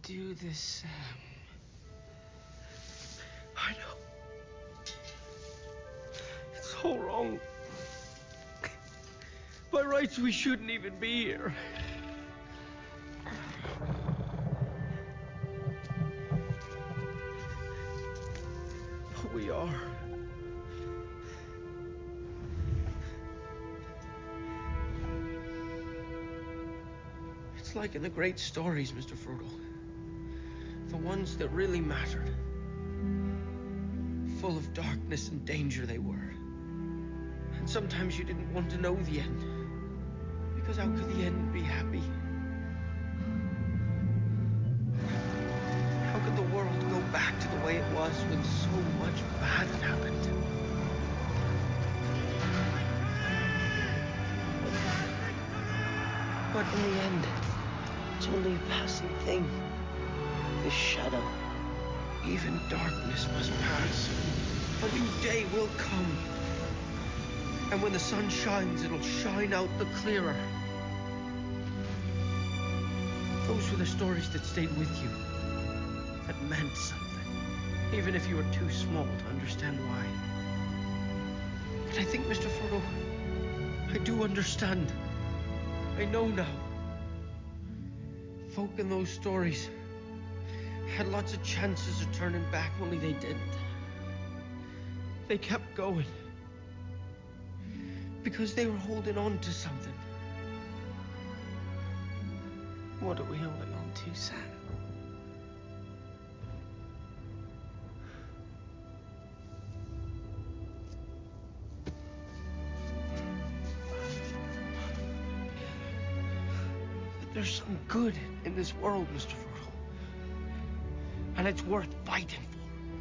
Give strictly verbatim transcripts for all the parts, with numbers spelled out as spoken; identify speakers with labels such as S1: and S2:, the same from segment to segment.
S1: do this, Sam.
S2: I know. It's all wrong. By rights, we shouldn't even be here. But we are. It's like in the great stories, Mister Frodo. The ones that really mattered. Full of darkness and danger they were. And sometimes you didn't want to know the end. Because how could the end be happy? How could the world go back to the way it was when so much bad had happened? But in the end, it's only a passing thing. This shadow. Even darkness must pass. A new day will come. And when the sun shines, it'll shine out the clearer. Those were the stories that stayed with you. That meant something. Even if you were too small to understand why. But I think, Mister Frodo, I do understand. I know now. Folk in those stories had lots of chances of turning back, only they didn't. They kept going. Because they were holding on to something.
S1: What are we holding on to, Sam?
S2: There's some good in this world, Mister Frodo. And it's worth fighting for.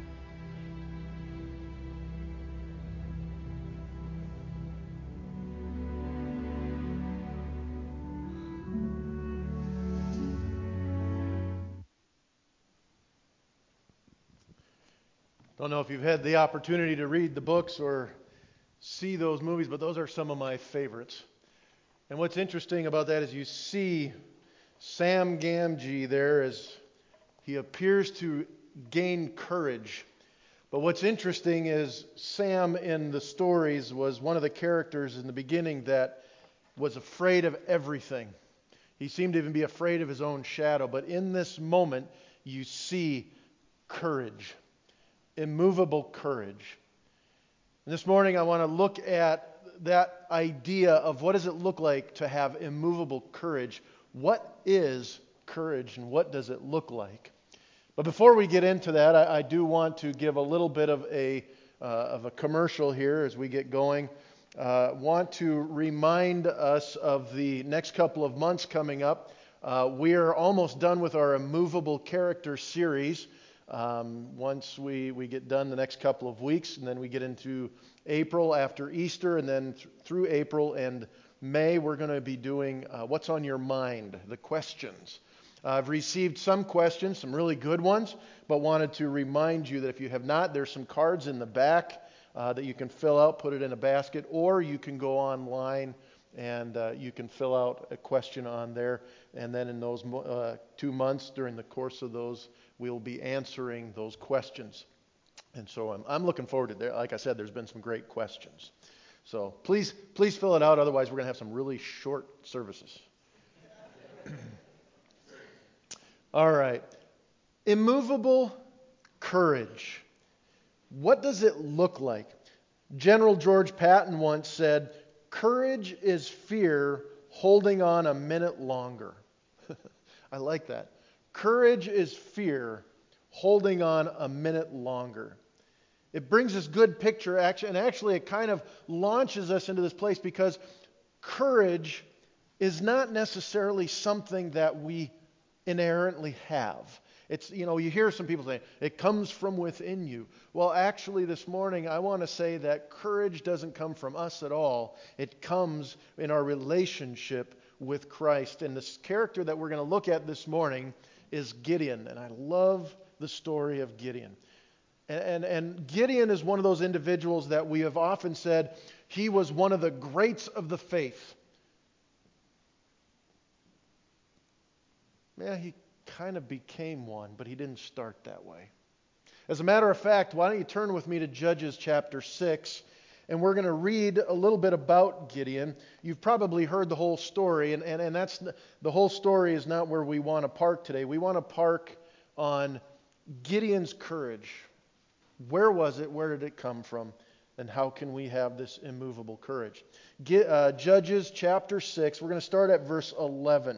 S3: Don't know if you've had the opportunity to read the books or see those movies, but those are some of my favorites. And what's interesting about that is you see Sam Gamgee there as he appears to gain courage. But what's interesting is Sam in the stories was one of the characters in the beginning that was afraid of everything. He seemed to even be afraid of his own shadow. But in this moment, you see courage. Immovable courage. And this morning I want to look at that idea of what does it look like to have immovable courage. What is courage and what does it look like? But before we get into that, I, I do want to give a little bit of a uh, of a commercial here as we get going. Uh, want to remind us of the next couple of months coming up. Uh, we are almost done with our immovable character series. Um, once we, we get done the next couple of weeks, and then we get into April after Easter, and then th- through April and May, we're going to be doing uh, What's on Your Mind, the questions. Uh, I've received some questions, some really good ones, but wanted to remind you that if you have not, there's some cards in the back uh, that you can fill out, put it in a basket, or you can go online and uh, you can fill out a question on there, and then in those uh, two months, during the course of those, we'll be answering those questions. And so I'm, I'm looking forward to it. Like I said, there's been some great questions. So please, please fill it out. Otherwise, we're going to have some really short services. All right. Immovable courage. What does it look like? General George Patton once said, "Courage is fear holding on a minute longer." I like that. Courage is fear holding on a minute longer. It brings this good picture, actually, and actually it kind of launches us into this place because courage is not necessarily something that we inherently have. It's, you know, you hear some people say, it comes from within you. Well, actually, this morning, I want to say that courage doesn't come from us at all. It comes in our relationship with Christ. And this character that we're going to look at this morning is Gideon. And I love the story of Gideon. And, and, and Gideon is one of those individuals that we have often said he was one of the greats of the faith. Yeah, he kind of became one, but he didn't start that way. As a matter of fact, why don't you turn with me to Judges chapter six, and we're going to read a little bit about Gideon. You've probably heard the whole story, and, and, and that's the whole story is not where we want to park today. We want to park on Gideon's courage. Where was it? Where did it come from? And how can we have this immovable courage? Get, uh, Judges chapter six, we're going to start at verse eleven.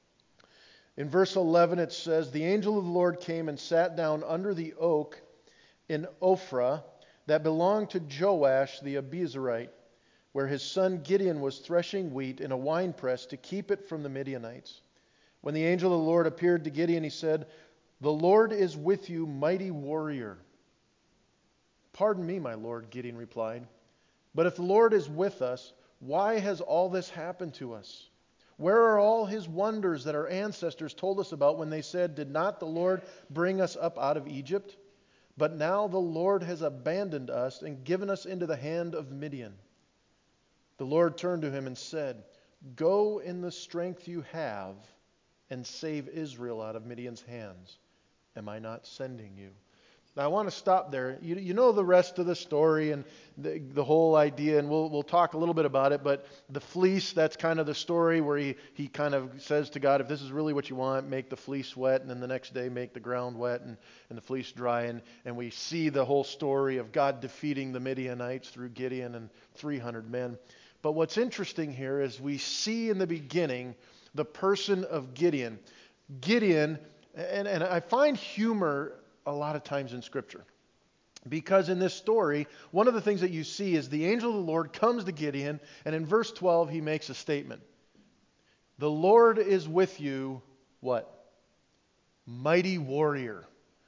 S3: In verse eleven it says, "The angel of the Lord came and sat down under the oak in Ophrah that belonged to Joash the Abiezrite, where his son Gideon was threshing wheat in a winepress to keep it from the Midianites. When the angel of the Lord appeared to Gideon, he said, 'The Lord is with you, mighty warrior.' 'Pardon me, my Lord,' Gideon replied, 'but if the Lord is with us, why has all this happened to us? Where are all his wonders that our ancestors told us about when they said, "Did not the Lord bring us up out of Egypt?" But now the Lord has abandoned us and given us into the hand of Midian.' The Lord turned to him and said, 'Go in the strength you have and save Israel out of Midian's hands. Am I not sending you?'" Now, I want to stop there. You, you know the rest of the story and the, the whole idea, and we'll we'll talk a little bit about it. But the fleece, that's kind of the story where he, he kind of says to God, if this is really what you want, make the fleece wet, and then the next day make the ground wet and, and the fleece dry. And, and we see the whole story of God defeating the Midianites through Gideon and three hundred men. But what's interesting here is we see in the beginning the person of Gideon. Gideon, and, and I find humor a lot of times in Scripture. Because in this story, one of the things that you see is the angel of the Lord comes to Gideon, and in verse twelve he makes a statement. "The Lord is with you," what? "Mighty warrior."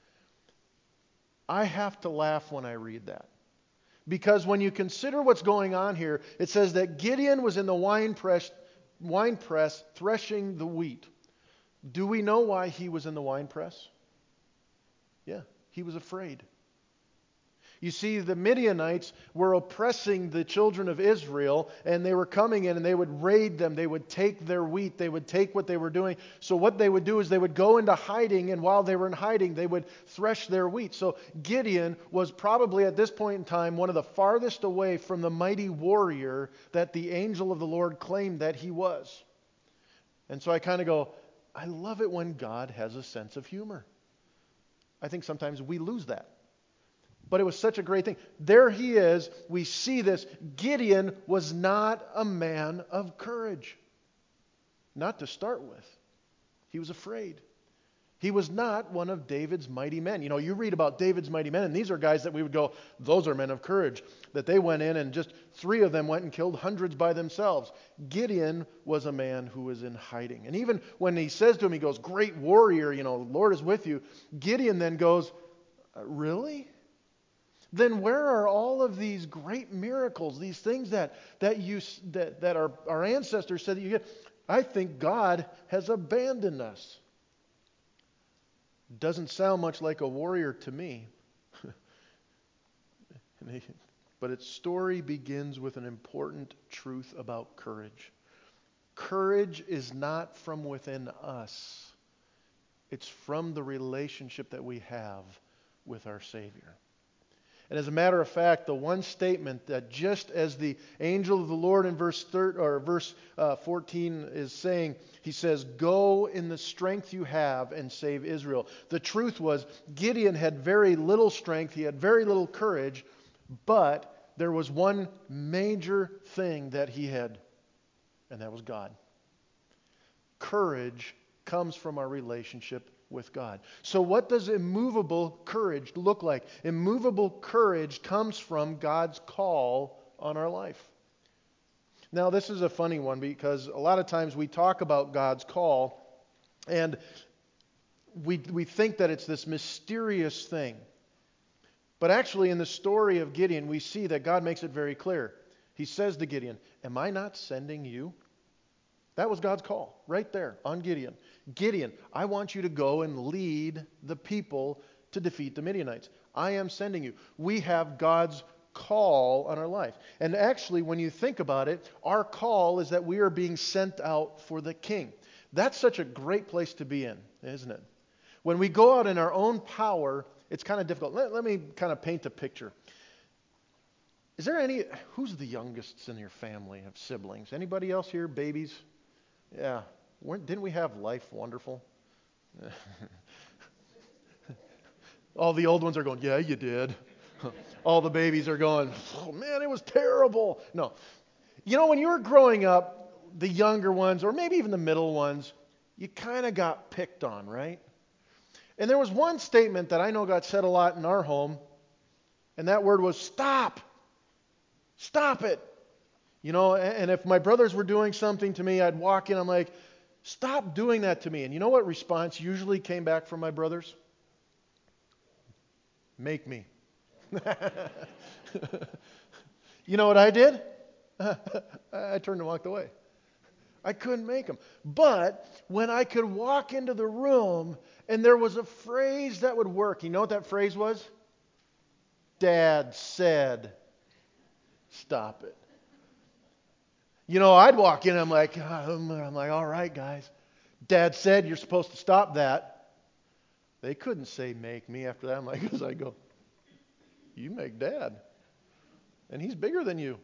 S3: I have to laugh when I read that. Because when you consider what's going on here, it says that Gideon was in the wine press, wine press threshing the wheat. Do we know why he was in the wine press? Yeah, he was afraid. You see, the Midianites were oppressing the children of Israel, and they were coming in and they would raid them. They would take their wheat. They would take what they were doing. So what they would do is they would go into hiding, and while they were in hiding, they would thresh their wheat. So Gideon was probably at this point in time one of the farthest away from the mighty warrior that the angel of the Lord claimed that he was. And so I kind of go, I love it when God has a sense of humor. I think sometimes we lose that. But it was such a great thing. There he is. We see this. Gideon was not a man of courage. Not to start with. He was afraid. He was not one of David's mighty men. You know, you read about David's mighty men, and these are guys that we would go, those are men of courage. That they went in and just three of them went and killed hundreds by themselves. Gideon was a man who was in hiding. And even when he says to him, he goes, "Great warrior, you know, the Lord is with you." Gideon then goes, "Really? Then where are all of these great miracles, these things that that you that, that our, our ancestors said that you get? I think God has abandoned us." Doesn't sound much like a warrior to me. But its story begins with an important truth about courage. Courage is not from within us. It's from the relationship that we have with our Savior. And as a matter of fact, the one statement that just as the angel of the Lord in verse third, or verse uh, fourteen is saying, he says, "Go in the strength you have and save Israel." The truth was, Gideon had very little strength, he had very little courage, but there was one major thing that he had, and that was God. Courage comes from our relationship with God. So what does immovable courage look like? Immovable courage comes from God's call on our life. Now, this is a funny one because a lot of times we talk about God's call and we we think that it's this mysterious thing. But actually in the story of Gideon, we see that God makes it very clear. He says to Gideon, "Am I not sending you?" That was God's call, right there on Gideon. Gideon, I want you to go and lead the people to defeat the Midianites. I am sending you. We have God's call on our life. And actually, when you think about it, our call is that we are being sent out for the King. That's such a great place to be in, isn't it? When we go out in our own power, it's kind of difficult. Let, let me kind of paint a picture. Is there any, who's the youngest in your family of siblings? Anybody else here, babies? Yeah. Weren't, didn't we have Life Wonderful? All the old ones are going, yeah, you did. All the babies are going, oh man, it was terrible. No. You know, when you were growing up, the younger ones, or maybe even the middle ones, you kind of got picked on, right? And there was one statement that I know got said a lot in our home, and that word was stop. Stop it. You know, and if my brothers were doing something to me, I'd walk in, I'm like, stop doing that to me. And you know what response usually came back from my brothers? Make me. You know what I did? I turned and walked away. I couldn't make them. But when I could walk into the room and there was a phrase that would work, you know what that phrase was? Dad said, stop it. You know, I'd walk in and I'm like, I'm like, all right, guys. Dad said you're supposed to stop that. They couldn't say make me after that. I'm like, as I go, you make Dad. And he's bigger than you.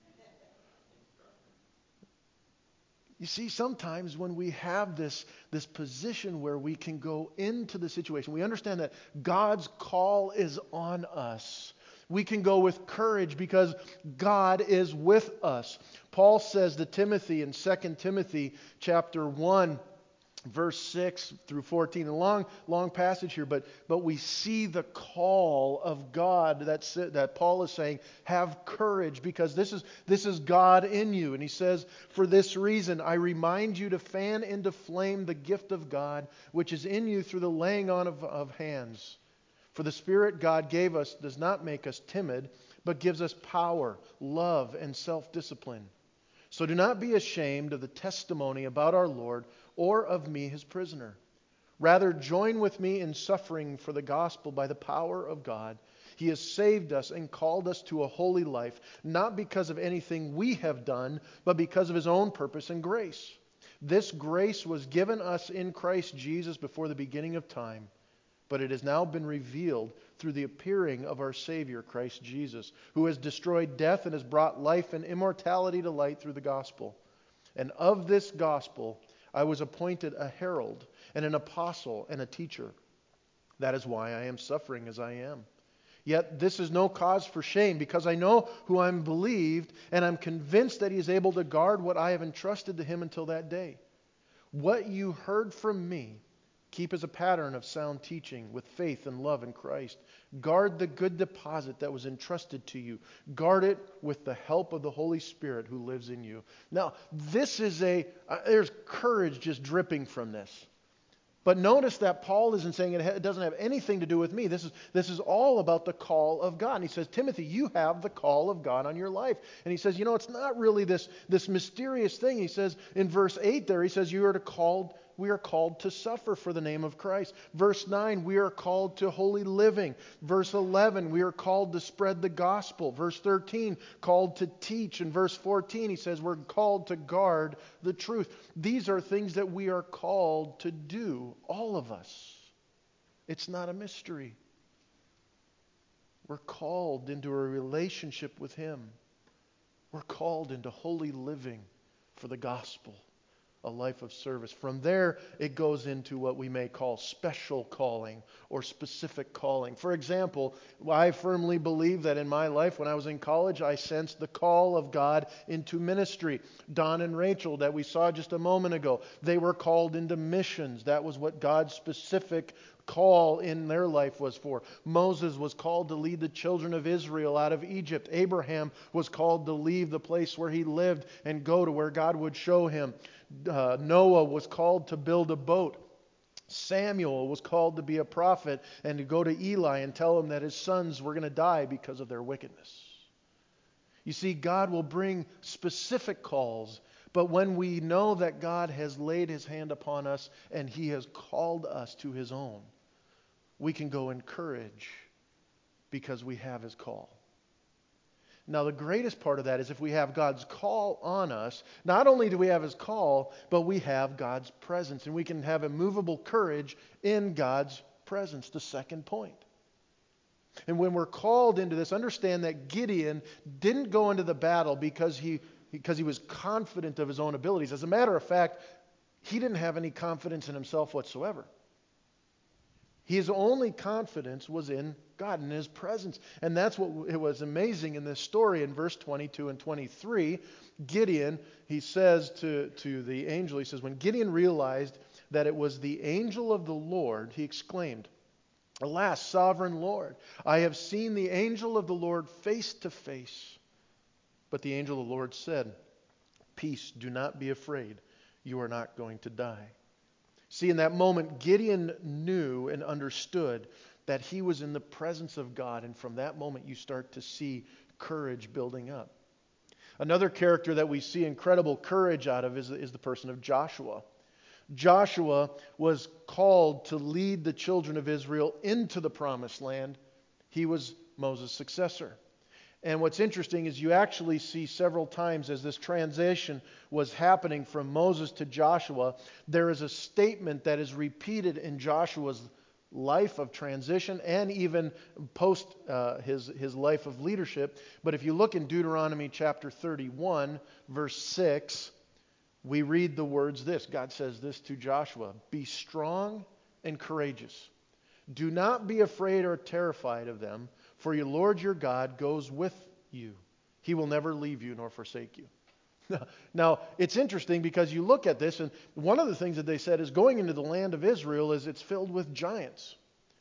S3: You see, sometimes when we have this, this position where we can go into the situation, we understand that God's call is on us. We can go with courage because God is with us. Paul says to Timothy in Second Timothy chapter one, verse six through fourteen, a long, long passage here, but, but we see the call of God that's, that Paul is saying, have courage because this is, this is God in you. And he says, for this reason, I remind you to fan into flame the gift of God, which is in you through the laying on of, of hands. For the Spirit God gave us does not make us timid, but gives us power, love, and self-discipline. So do not be ashamed of the testimony about our Lord or of me, his prisoner. Rather, join with me in suffering for the gospel by the power of God. He has saved us and called us to a holy life, not because of anything we have done, but because of his own purpose and grace. This grace was given us in Christ Jesus before the beginning of time, but it has now been revealed through the appearing of our Savior, Christ Jesus, who has destroyed death and has brought life and immortality to light through the gospel. And of this gospel I was appointed a herald and an apostle and a teacher. That is why I am suffering as I am. Yet this is no cause for shame, because I know who I am believed, and I'm convinced that he is able to guard what I have entrusted to him until that day. What you heard from me, keep as a pattern of sound teaching with faith and love in Christ. Guard the good deposit that was entrusted to you. Guard it with the help of the Holy Spirit who lives in you. Now, this is a, uh, there's courage just dripping from this. But notice that Paul isn't saying it, ha- it doesn't have anything to do with me. This is, this is all about the call of God. And he says, Timothy, you have the call of God on your life. And he says, you know, it's not really this, this mysterious thing. He says in verse eight there, he says, you are to called We are called to suffer for the name of Christ. Verse nine, we are called to holy living. Verse eleven, we are called to spread the gospel. Verse thirteen, called to teach. And verse fourteen, he says we're called to guard the truth. These are things that we are called to do, all of us. It's not a mystery. We're called into a relationship with Him. We're called into holy living for the gospel. A life of service. From there, it goes into what we may call special calling or specific calling. For example, I firmly believe that in my life, when I was in college, I sensed the call of God into ministry. Don and Rachel, that we saw just a moment ago, they were called into missions. That was what God's specific call in their life was for. Moses was called to lead the children of Israel out of Egypt. Abraham was called to leave the place where he lived and go to where God would show him. Uh, Noah was called to build a boat. Samuel was called to be a prophet and to go to Eli and tell him that his sons were going to die because of their wickedness. You see, God will bring specific calls, but when we know that God has laid His hand upon us and He has called us to His own, we can go in courage because we have His call. Now, the greatest part of that is if we have God's call on us, not only do we have His call, but we have God's presence. And we can have immovable courage in God's presence, the second point. And when we're called into this, understand that Gideon didn't go into the battle because he, because he was confident of his own abilities. As a matter of fact, he didn't have any confidence in himself whatsoever. His only confidence was in God and His presence. And that's what it was amazing in this story in verse twenty-two and twenty-three. Gideon, he says to, to the angel, he says, when Gideon realized that it was the angel of the Lord, he exclaimed, "Alas, sovereign Lord, I have seen the angel of the Lord face to face." But the angel of the Lord said, "Peace, do not be afraid. You are not going to die." See, in that moment, Gideon knew and understood that he was in the presence of God. And from that moment, you start to see courage building up. Another character that we see incredible courage out of is, is the person of Joshua. Joshua was called to lead the children of Israel into the promised land. He was Moses' successor. And what's interesting is you actually see several times as this transition was happening from Moses to Joshua, there is a statement that is repeated in Joshua's life of transition and even post uh, his, his life of leadership. But if you look in Deuteronomy chapter thirty-one, verse six, we read the words this. God says this to Joshua, "Be strong and courageous. Do not be afraid or terrified of them, for your Lord your God goes with you. He will never leave you nor forsake you." Now, it's interesting because you look at this, and one of the things that they said is going into the land of Israel is it's filled with giants.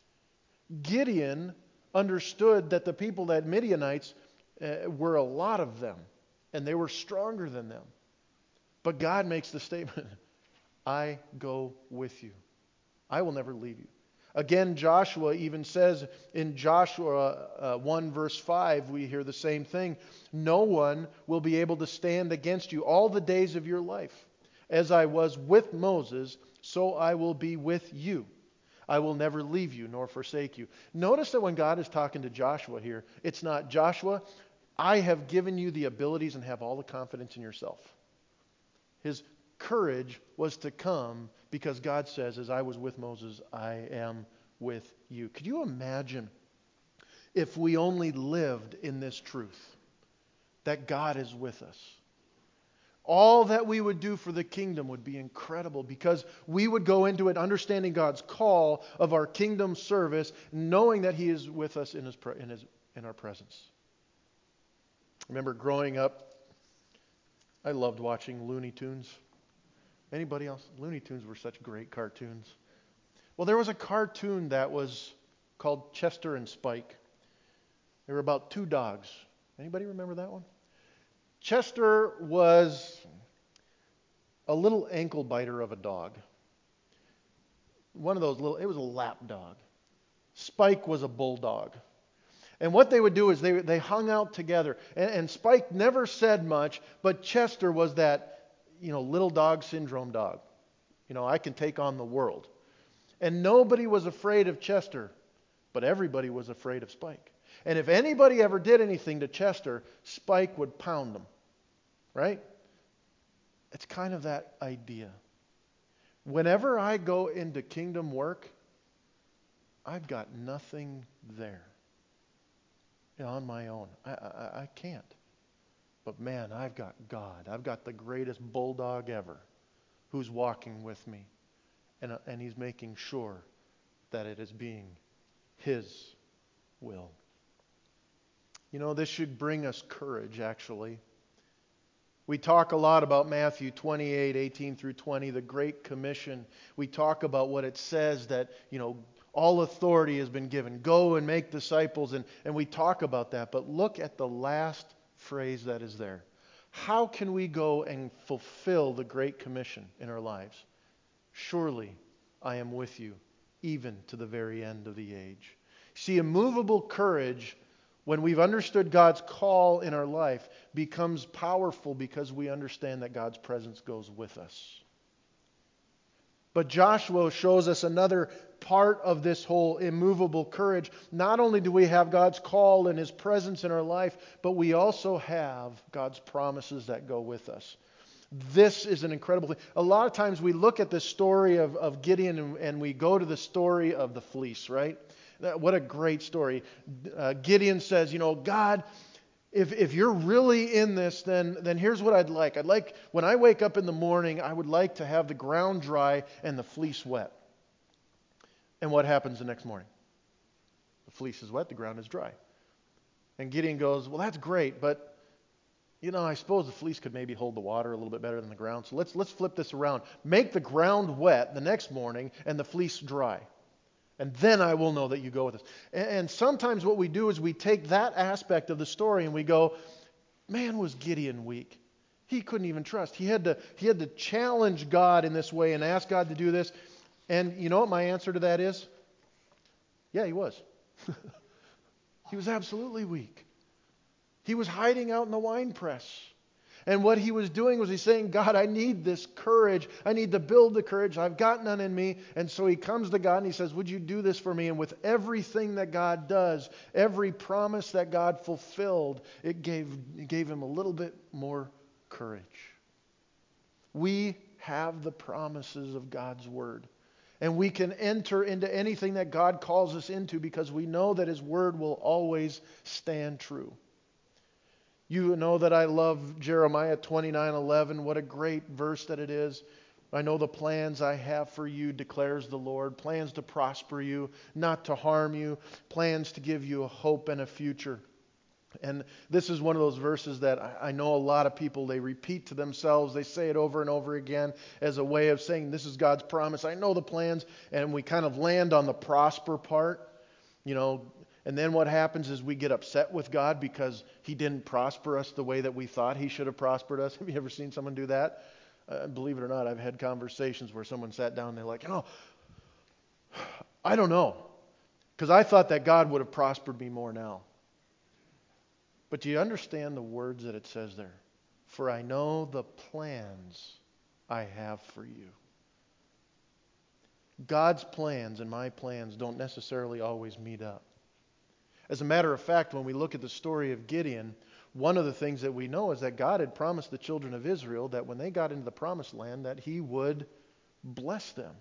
S3: Gideon understood that the people, that Midianites, uh, were a lot of them, and they were stronger than them. But God makes the statement, "I go with you. I will never leave you." Again, Joshua even says in Joshua uh, one verse five, we hear the same thing. "No one will be able to stand against you all the days of your life. As I was with Moses, so I will be with you. I will never leave you nor forsake you." Notice that when God is talking to Joshua here, it's not, "Joshua, I have given you the abilities and have all the confidence in yourself." His courage was to come because God says, "As I was with Moses, I am with you." Could you imagine if we only lived in this truth, that God is with us? All that we would do for the kingdom would be incredible because we would go into it understanding God's call of our kingdom service, knowing that He is with us in, his, in, his, in our presence. I remember growing up, I loved watching Looney Tunes. Anybody else? Looney Tunes were such great cartoons. Well, there was a cartoon that was called Chester and Spike. They were about two dogs. Anybody remember that one? Chester was a little ankle biter of a dog. One of those little, it was a lap dog. Spike was a bulldog. And what they would do is they they hung out together. And, and Spike never said much, but Chester was that, you know, little dog syndrome dog. You know, I can take on the world. And nobody was afraid of Chester, but everybody was afraid of Spike. And if anybody ever did anything to Chester, Spike would pound them. Right? It's kind of that idea. Whenever I go into kingdom work, I've got nothing there on my own. I, I, I can't. But man, I've got God. I've got the greatest bulldog ever who's walking with me. And, and He's making sure that it is being His will. You know, this should bring us courage, actually. We talk a lot about Matthew twenty-eight, eighteen through twenty, the Great Commission. We talk about what it says that, you know, all authority has been given. Go and make disciples. And, and we talk about that. But look at the last phrase that is there. How can we go and fulfill the Great Commission in our lives? "Surely I am with you, even to the very end of the age." See, immovable courage, when we've understood God's call in our life, becomes powerful because we understand that God's presence goes with us. But Joshua shows us another part of this whole immovable courage. Not only do we have God's call and His presence in our life, but we also have God's promises that go with us. This is an incredible thing. A lot of times we look at the story of, of Gideon and, and we go to the story of the fleece, right? What a great story. Uh, Gideon says, you know, God, if if you're really in this, then then here's what I'd like. I'd like, when I wake up in the morning, I would like to have the ground dry and the fleece wet. And what happens the next morning? The fleece is wet, the ground is dry. And Gideon goes, well, that's great, but you know, I suppose the fleece could maybe hold the water a little bit better than the ground. So let's let's flip this around. Make the ground wet the next morning and the fleece dry. And then I will know that you go with us. And, and sometimes what we do is we take that aspect of the story and we go, man, was Gideon weak. He couldn't even trust. He had to he had to challenge God in this way and ask God to do this. And you know what my answer to that is? Yeah, he was. He was absolutely weak. He was hiding out in the wine press. And what he was doing was he's saying, God, I need this courage. I need to build the courage. I've got none in me. And so he comes to God and he says, would you do this for me? And with everything that God does, every promise that God fulfilled, it gave, it gave him a little bit more courage. We have the promises of God's Word. And we can enter into anything that God calls us into because we know that His Word will always stand true. You know that I love Jeremiah twenty-nine eleven. What a great verse that it is. I know the plans I have for you, declares the Lord. Plans to prosper you, not to harm you. Plans to give you a hope and a future. And this is one of those verses that I know a lot of people, they repeat to themselves. They say it over and over again as a way of saying, this is God's promise. I know the plans. And we kind of land on the prosper part. You know, and then what happens is we get upset with God because He didn't prosper us the way that we thought He should have prospered us. Have you ever seen someone do that? Uh, believe it or not, I've had conversations where someone sat down and they're like, you know, I don't know. Because I thought that God would have prospered me more now. But do you understand the words that it says there? For I know the plans I have for you. God's plans and my plans don't necessarily always meet up. As a matter of fact, when we look at the story of Gideon, one of the things that we know is that God had promised the children of Israel that when they got into the promised land that He would bless them.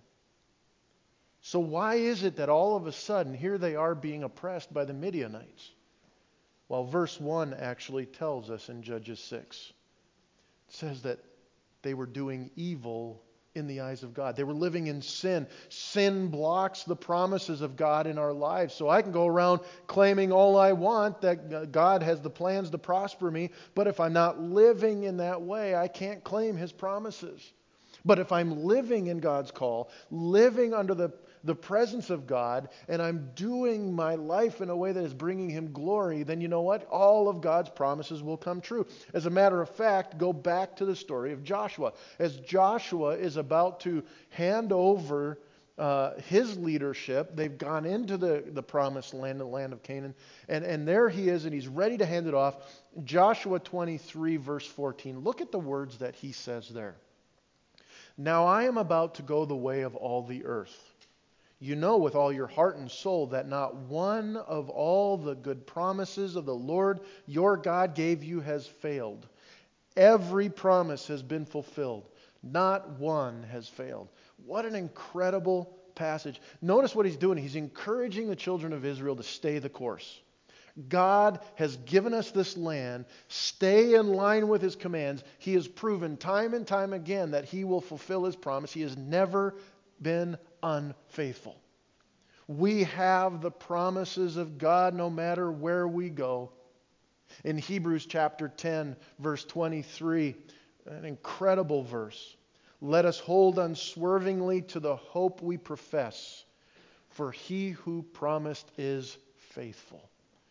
S3: So why is it that all of a sudden here they are being oppressed by the Midianites? Well, verse one actually tells us in Judges six. It says that they were doing evil in the eyes of God. They were living in sin. Sin blocks the promises of God in our lives. So I can go around claiming all I want that God has the plans to prosper me, but if I'm not living in that way, I can't claim His promises. But if I'm living in God's call, living under the, the presence of God, and I'm doing my life in a way that is bringing Him glory, then you know what? All of God's promises will come true. As a matter of fact, go back to the story of Joshua. As Joshua is about to hand over uh, his leadership, they've gone into the, the promised land, the land of Canaan, and, and there he is, and he's ready to hand it off. Joshua twenty-three, verse fourteen. Look at the words that he says there. Now I am about to go the way of all the earth. You know with all your heart and soul that not one of all the good promises of the Lord your God gave you has failed. Every promise has been fulfilled. Not one has failed. What an incredible passage. Notice what he's doing. He's encouraging the children of Israel to stay the course. God has given us this land. Stay in line with His commands. He has proven time and time again that He will fulfill His promise. He has never been unfaithful. We have the promises of God no matter where we go. In Hebrews chapter ten, verse twenty-three, an incredible verse. Let us hold unswervingly to the hope we profess, for He who promised is faithful.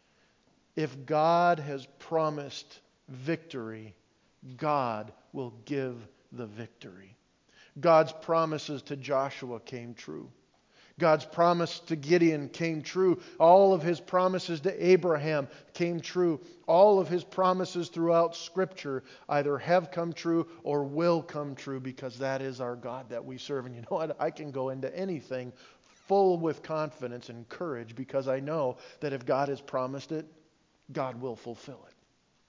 S3: If God has promised victory, God will give the victory. God's promises to Joshua came true. God's promise to Gideon came true. All of His promises to Abraham came true. All of His promises throughout Scripture either have come true or will come true, because that is our God that we serve. And you know what? I can go into anything full with confidence and courage, because I know that if God has promised it, God will fulfill it.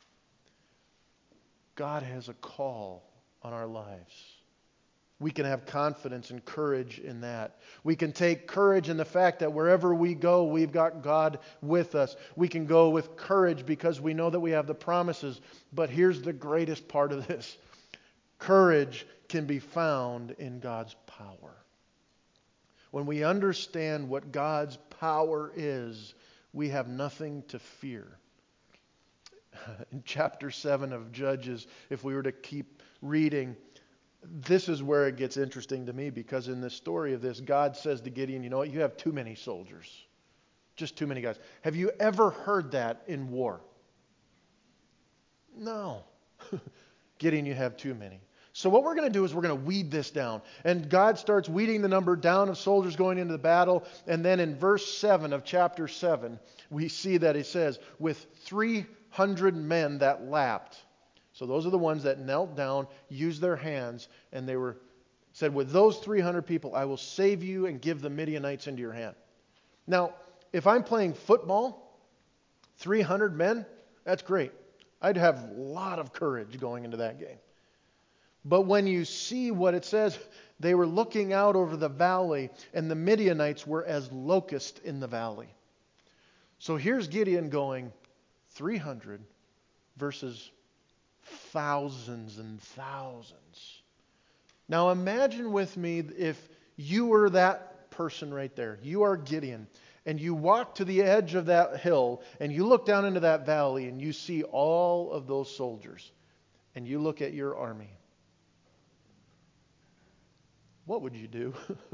S3: God has a call on our lives. We can have confidence and courage in that. We can take courage in the fact that wherever we go, we've got God with us. We can go with courage because we know that we have the promises. But here's the greatest part of this. Courage can be found in God's power. When we understand what God's power is, we have nothing to fear. In chapter seven of Judges, if we were to keep reading, this is where it gets interesting to me, because in the story of this, God says to Gideon, you know what, you have too many soldiers. Just too many guys. Have you ever heard that in war? No. Gideon, you have too many. So what we're going to do is we're going to weed this down. And God starts weeding the number down of soldiers going into the battle. And then in verse seven of chapter seven, we see that it says, with three hundred men that lapped. So those are the ones that knelt down, used their hands, and they were said, with those three hundred people, I will save you and give the Midianites into your hand. Now, if I'm playing football, three hundred men, that's great. I'd have a lot of courage going into that game. But when you see what it says, they were looking out over the valley, and the Midianites were as locusts in the valley. So here's Gideon going, three hundred versus thousands and thousands. Now imagine with me if you were that person right there. You are Gideon, and you walk to the edge of that hill, and you look down into that valley, and you see all of those soldiers, and you look at your army. What would you do?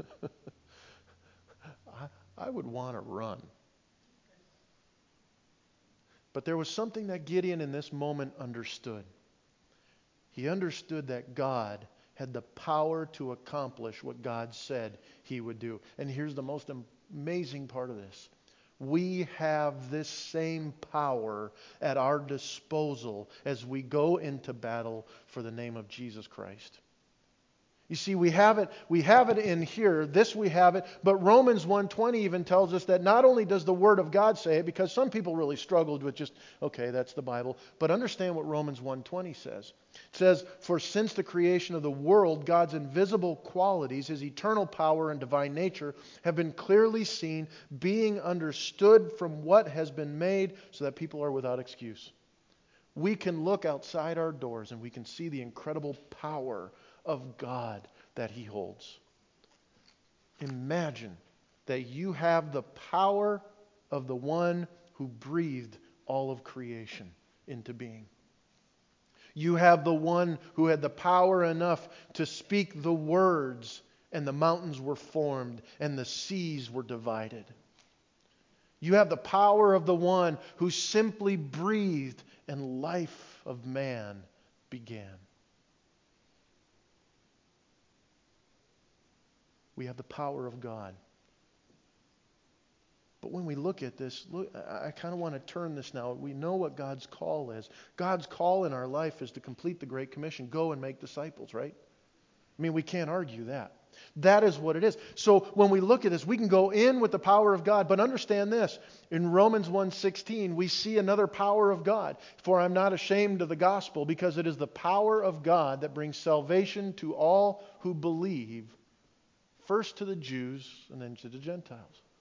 S3: I, I would want to run. But there was something that Gideon in this moment understood. He understood that God had the power to accomplish what God said He would do. And here's the most amazing part of this. We have this same power at our disposal as we go into battle for the name of Jesus Christ. You see, we have it, we have it in here, this we have it, but Romans one twenty even tells us that not only does the Word of God say it, because some people really struggled with just, okay, that's the Bible, but understand what Romans one twenty says. It says, for since the creation of the world, God's invisible qualities, His eternal power and divine nature, have been clearly seen, being understood from what has been made, so that people are without excuse. We can look outside our doors and we can see the incredible power of God that He holds. Imagine that you have the power of the one who breathed all of creation into being. You have the one who had the power enough to speak the words, and the mountains were formed and the seas were divided. You have the power of the one who simply breathed and life of man began. We have the power of God. But when we look at this, look, I kind of want to turn this now. We know what God's call is. God's call in our life is to complete the Great Commission. Go and make disciples, right? I mean, we can't argue that. That is what it is. So when we look at this, we can go in with the power of God. But understand this. In Romans one sixteen, we see another power of God. For I'm not ashamed of the gospel, because it is the power of God that brings salvation to all who believe, first to the Jews and then to the Gentiles.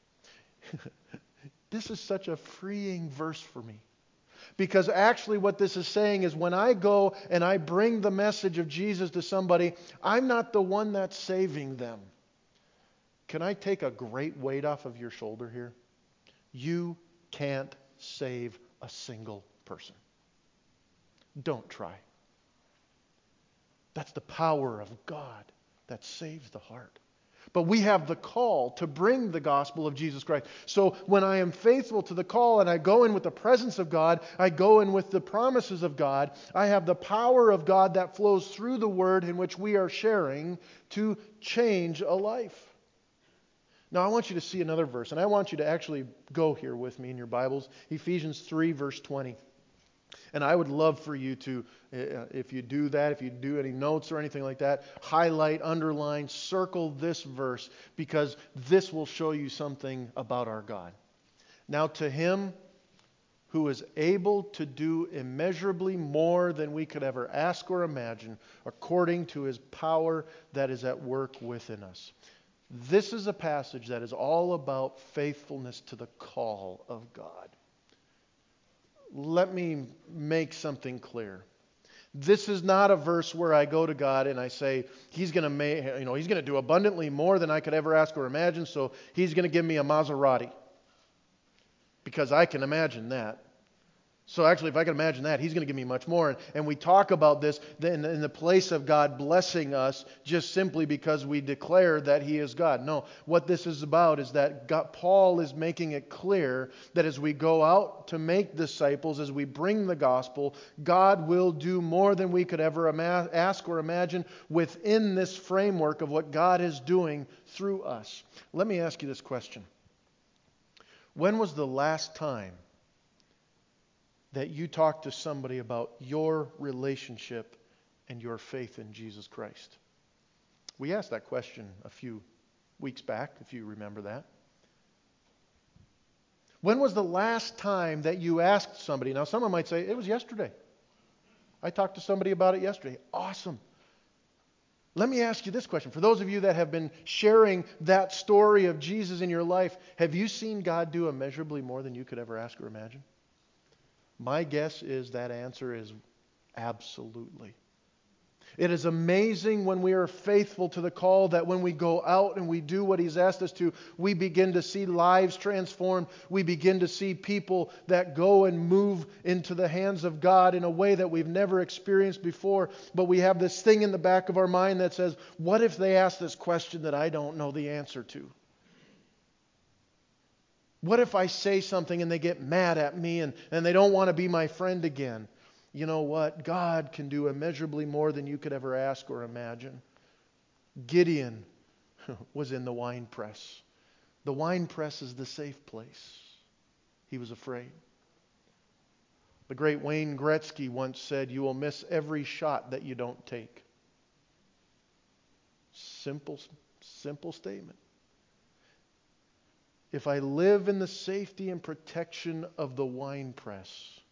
S3: This is such a freeing verse for me. Because actually what this is saying is when I go and I bring the message of Jesus to somebody, I'm not the one that's saving them. Can I take a great weight off of your shoulder here? You can't save a single person. Don't try. That's the power of God that saves the heart. But we have the call to bring the gospel of Jesus Christ. So when I am faithful to the call and I go in with the presence of God, I go in with the promises of God, I have the power of God that flows through the word in which we are sharing to change a life. Now I want you to see another verse, and I want you to actually go here with me in your Bibles. Ephesians three, verse twenty. And I would love for you to, uh, if you do that, if you do any notes or anything like that, highlight, underline, circle this verse, because this will show you something about our God. Now to Him who is able to do immeasurably more than we could ever ask or imagine, according to His power that is at work within us. This is a passage that is all about faithfulness to the call of God. Let me make something clear. This is not a verse where I go to God and I say, He's going to make, you know, He's going to do abundantly more than I could ever ask or imagine, so He's going to give me a Maserati. Because I can imagine that. So actually, if I can imagine that, He's going to give me much more. And, and we talk about this in, in the place of God blessing us just simply because we declare that He is God. No, what this is about is that God, Paul is making it clear that as we go out to make disciples, as we bring the gospel, God will do more than we could ever ima- ask or imagine within this framework of what God is doing through us. Let me ask you this question. When was the last time that you talked to somebody about your relationship and your faith in Jesus Christ? We asked that question a few weeks back, if you remember that. When was the last time that you asked somebody? Now, someone might say, it was yesterday. I talked to somebody about it yesterday. Awesome. Let me ask you this question. For those of you that have been sharing that story of Jesus in your life, have you seen God do immeasurably more than you could ever ask or imagine? My guess is that answer is absolutely. It is amazing when we are faithful to the call that when we go out and we do what He's asked us to, we begin to see lives transformed. We begin to see people that go and move into the hands of God in a way that we've never experienced before. But we have this thing in the back of our mind that says, what if they ask this question that I don't know the answer to? What if I say something and they get mad at me and, and they don't want to be my friend again? You know what? God can do immeasurably more than you could ever ask or imagine. Gideon was in the wine press. The wine press is the safe place. He was afraid. The great Wayne Gretzky once said, you will miss every shot that you don't take. Simple, simple statement. If I live in the safety and protection of the wine press,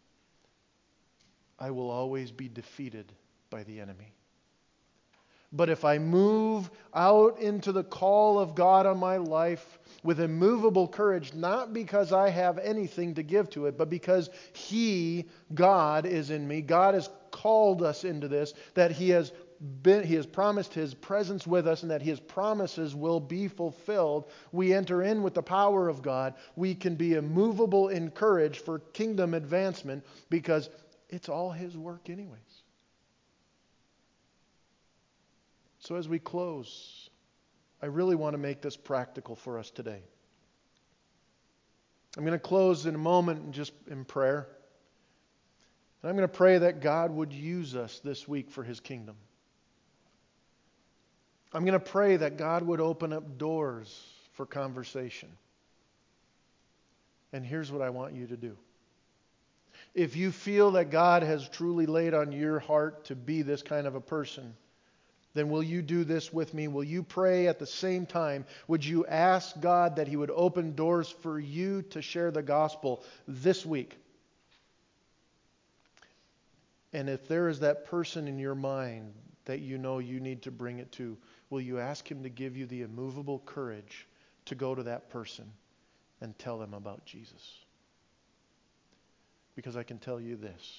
S3: I will always be defeated by the enemy. But if I move out into the call of God on my life with immovable courage, not because I have anything to give to it, but because He, God, is in me. God has called us into this, that He has been, He has promised His presence with us and that His promises will be fulfilled. We enter in with the power of God. We can be immovable in courage for kingdom advancement because it's all His work anyways. So as we close, I really want to make this practical for us today. I'm going to close in a moment just in prayer. And I'm going to pray that God would use us this week for His kingdom. I'm going to pray that God would open up doors for conversation. And here's what I want you to do. If you feel that God has truly laid on your heart to be this kind of a person, then will you do this with me? Will you pray at the same time? Would you ask God that He would open doors for you to share the gospel this week? And if there is that person in your mind that you know you need to bring it to, will you ask Him to give you the immovable courage to go to that person and tell them about Jesus? Because I can tell you this.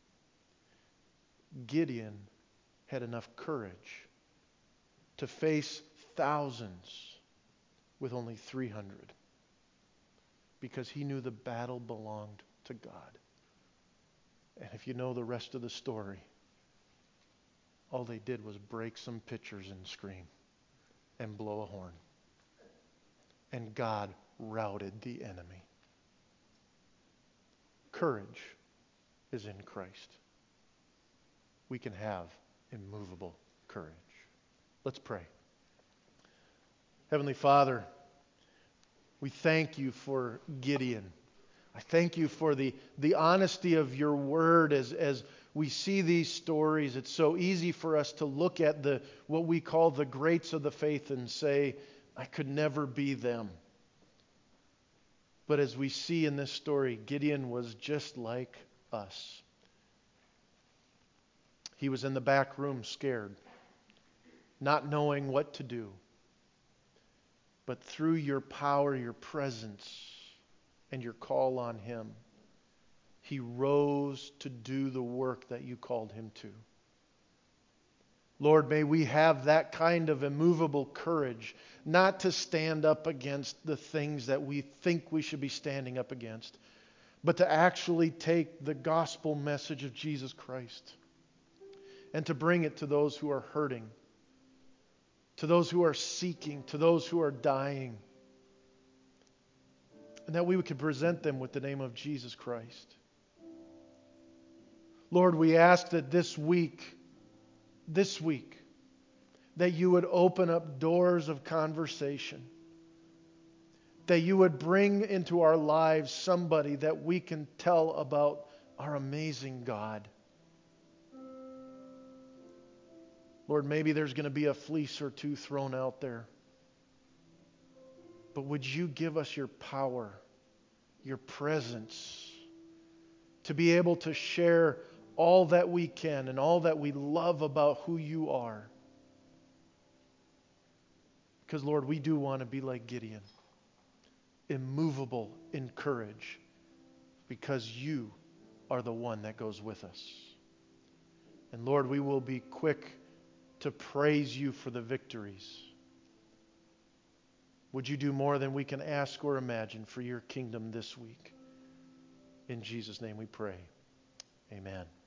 S3: Gideon had enough courage to face thousands with only three hundred because he knew the battle belonged to God. And if you know the rest of the story, all they did was break some pitchers and scream and blow a horn. And God routed the enemy. Courage is in Christ. We can have immovable courage. Let's pray. Heavenly Father, We thank you for Gideon. I thank you for the, the honesty of your word as, as we see these stories. It's so easy for us to look at the what we call the greats of the faith and say, I could never be them. But as we see in this story, Gideon was just like us. He was in the back room scared, not knowing what to do. But through your power, your presence, and your call on him, he rose to do the work that you called him to. Lord, may we have that kind of immovable courage, not to stand up against the things that we think we should be standing up against, but to actually take the gospel message of Jesus Christ and to bring it to those who are hurting, to those who are seeking, to those who are dying, and that we could present them with the name of Jesus Christ. Lord, we ask that this week, this week, that you would open up doors of conversation, that you would bring into our lives somebody that we can tell about our amazing God. Lord, maybe there's going to be a fleece or two thrown out there. But would you give us your power, your presence, to be able to share all that we can and all that we love about who you are. Because, Lord, we do want to be like Gideon, immovable in courage, because you are the one that goes with us. And, Lord, we will be quick to praise you for the victories. Would you do more than we can ask or imagine for your kingdom this week? In Jesus' name we pray. Amen.